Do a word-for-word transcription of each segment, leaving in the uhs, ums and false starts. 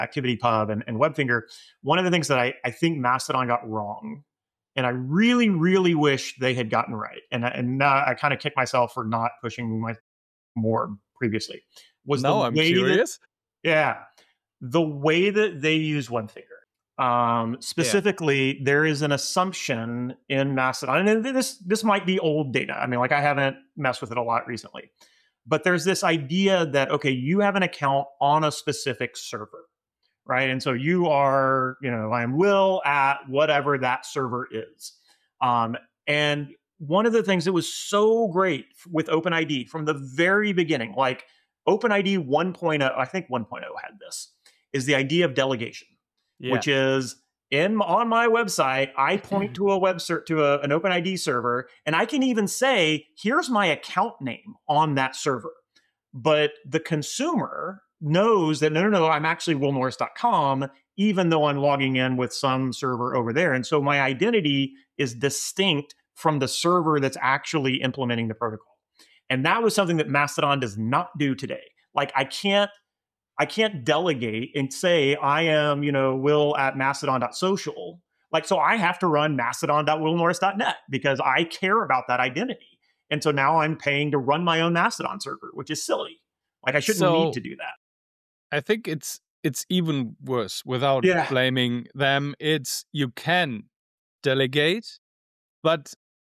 ActivityPub and, and WebFinger, one of the things that I, I think Mastodon got wrong, and I really, really wish they had gotten right, and, and now I kind of kick myself for not pushing my more previously, was now the I'm way curious. That, yeah, the way that they use WebFinger. Um, specifically, yeah. There is an assumption in Mastodon, and this this might be old data. I mean, like I haven't messed with it a lot recently, but there's this idea that, okay, you have an account on a specific server, right? And so you are, you know, I'm Will at whatever that server is. Um, and one of the things that was so great with OpenID from the very beginning, like OpenID one point oh, I think one point oh had this, is the idea of delegation. Yeah. Which is in on my website, I point to a web ser- to a, an OpenID server, and I can even say, here's my account name on that server. But the consumer knows that, no, no, no, I'm actually will norris dot com, even though I'm logging in with some server over there. And so my identity is distinct from the server that's actually implementing the protocol. And that was something that Mastodon does not do today. Like I can't I can't delegate and say, I am, you know, Will at mastodon dot social. Like, so I have to run mastodon dot will norris dot net because I care about that identity. And so now I'm paying to run my own Mastodon server, which is silly. Like, I shouldn't so, need to do that. I think it's it's even worse without yeah. blaming them. It's you can delegate, but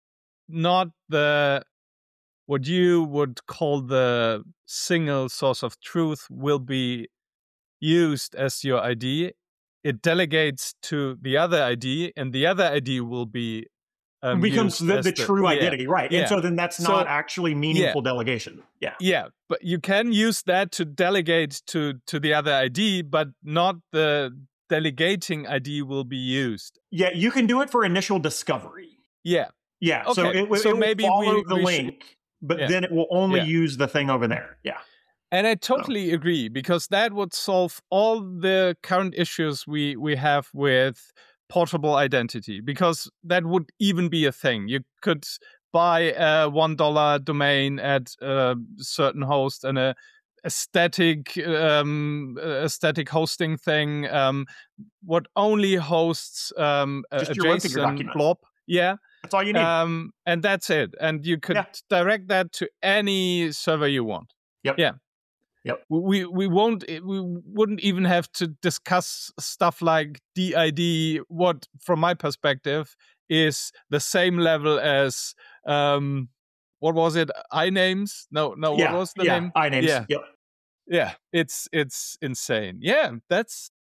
not the what you would call the single source of truth will be used as your I D. It delegates to the other I D, and the other I D will be um, becomes the, the, the true identity, yeah, right? Yeah. And so then that's so, not actually meaningful yeah. delegation. Yeah, yeah, but you can use that to delegate to to the other I D, but not the delegating I D will be used. Yeah, you can do it for initial discovery. Yeah, yeah. Okay. So it, so it will maybe follow we, the we link. Should... But yeah. then it will only yeah. use the thing over there. Yeah. And I totally so. agree, because that would solve all the current issues we, we have with portable identity, because that would even be a thing. You could buy a one dollar domain at a certain host and a, a static, um, a static hosting thing, um, what only hosts um, a, Just a JSON blob. Yeah. That's all you need. Um, and that's it. And you could yeah. direct that to any server you want. Yep. Yeah. Yep. We we won't we wouldn't even have to discuss stuff like D I D. What, from my perspective, is the same level as um, what was it? iNames? No, no. Yeah. What was the yeah. name? iNames. Yeah. Yep. Yeah. It's it's insane. Yeah. That's